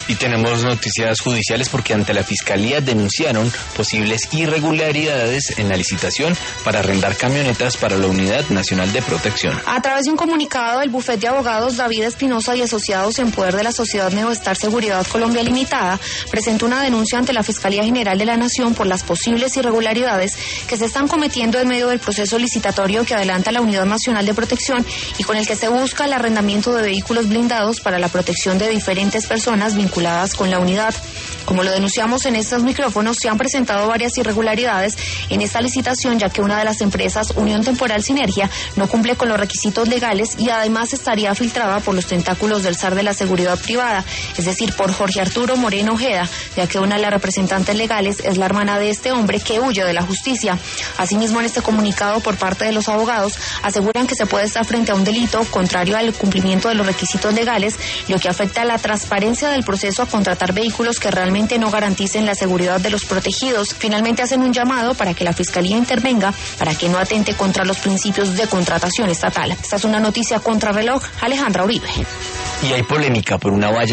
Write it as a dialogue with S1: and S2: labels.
S1: Y tenemos noticias judiciales porque ante la Fiscalía denunciaron posibles irregularidades en la licitación para arrendar camionetas para la Unidad Nacional de Protección.
S2: A través de un comunicado, el bufete de abogados David Espinosa y asociados en poder de la sociedad Neoestar Seguridad Colombia Limitada presentó una denuncia ante la Fiscalía General de la Nación por las posibles irregularidades que se están cometiendo en medio del proceso licitatorio que adelanta la Unidad Nacional de Protección y con el que se busca el arrendamiento de vehículos blindados para la protección de diferentes personas vinculadas con la unidad. Como lo denunciamos en estos micrófonos, se han presentado varias irregularidades en esta licitación, ya que una de las empresas, Unión Temporal Sinergia, no cumple con los requisitos legales y además estaría filtrada por los tentáculos del zar de la seguridad privada, es decir, por Jorge Arturo Moreno Ojeda, ya que una de las representantes legales es la hermana de este hombre que huye de la justicia. Asimismo, en este comunicado por parte de los abogados, aseguran que se puede estar frente a un delito contrario al cumplimiento de los requisitos legales, lo que afecta a la transparencia del proceso a contratar vehículos que realmente no garanticen la seguridad de los protegidos. Finalmente hacen un llamado para que la Fiscalía intervenga para que no atente contra los principios de contratación estatal. Esta es una noticia contrarreloj. Alejandra Uribe.
S1: Y hay polémica por una valla